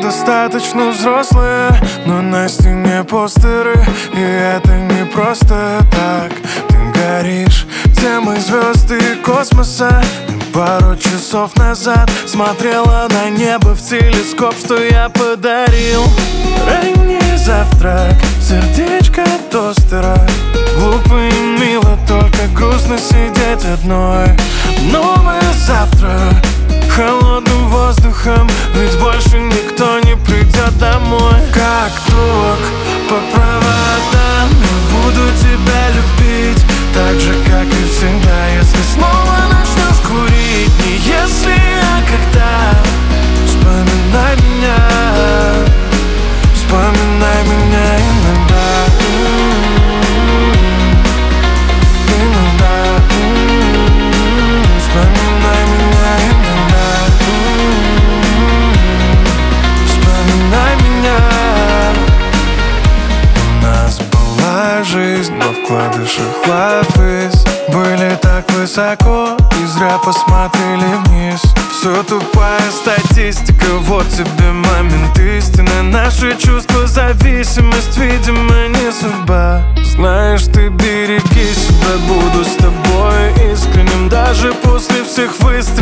достаточно взрослые, но на стене постеры, и это не просто так. Ты горишь темой звезды и космоса. Пару часов назад смотрела на небо в телескоп, что я подарил. Ранний завтрак, сердечко от тостера. Глупо и мило, только грустно сидеть одной. Новое завтра, холодным воздухом, ведь больше никто не придет домой. Как ток по проводам, я буду тебя любить так же, как и всегда. Если снова начнешь курить, не если, а когда. Вспоминай меня, вспоминай меня иногда. Иногда. Вспоминай меня иногда. Вспоминай меня. У нас была жизнь во вкладышах лавис. Были так высоко и зря посмотрели вниз. Все тупая статистика, вот тебе момент истины. Наши чувства, зависимость, видимо, не судьба. Знаешь, ты береги себя, буду с тобой искренним даже после всех выстрелов.